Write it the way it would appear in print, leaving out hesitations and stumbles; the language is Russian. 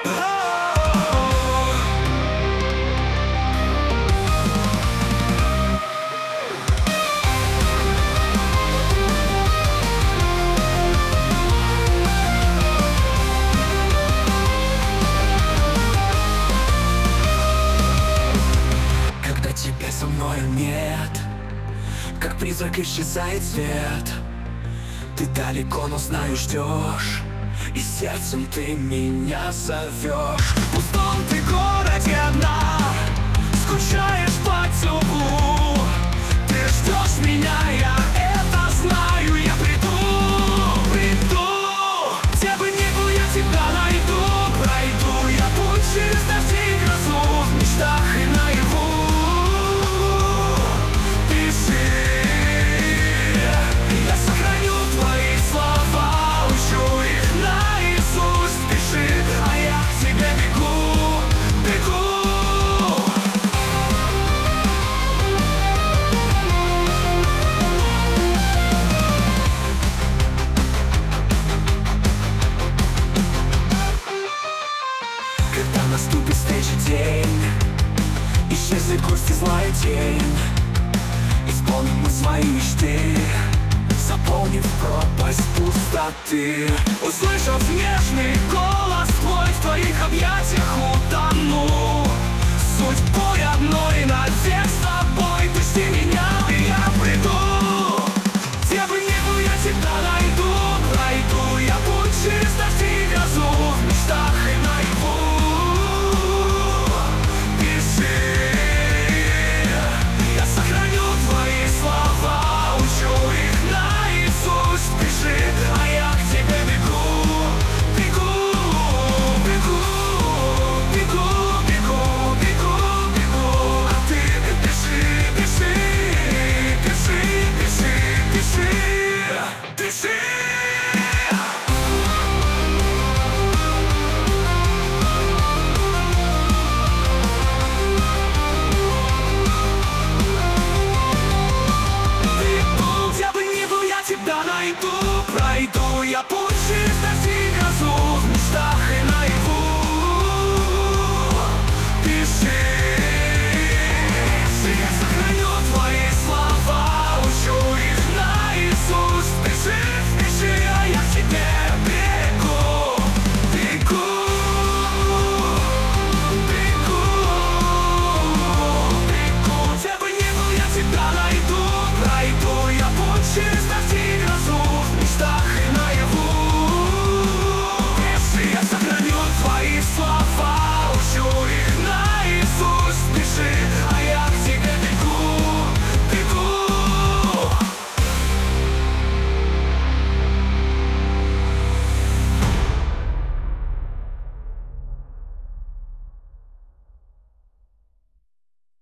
Когда тебя со мною нет, как призрак исчезает свет. Ты далеко, но знаю, ждешь, и сердцем ты меня зовешь. В пустом ты городе одна, скучаешь по теплу. Ты ждешь меня, я это знаю. Я приду. Где бы ни был, я тебя найду. Пройду я путь через дожди и грозу, в мечтах и наяву. Пиши, я сохраню твои слова, учу их наизусть. Пиши, а я к тебе бегу. Когда наступит встреча день, исчезнет грусть и злая тень, исполним мы свои мечты, заполнив пропасть пустоты. Услышав нежный голос твой, в твоих объятиях утону. Судьбой одной навек с тобой, ты жди меня, и я приду. Где бы ни был, я тебя найду. Пройду я путь через дожди и грозу, в мечтах и наяву. Пиши, я сохраню твои слова, учу их наизусть. Пиши, а я к тебе бегу, а ты пиши. Где бы ни был, я тебя найду. Пройду я путь через дожди и грозу, в мечтах и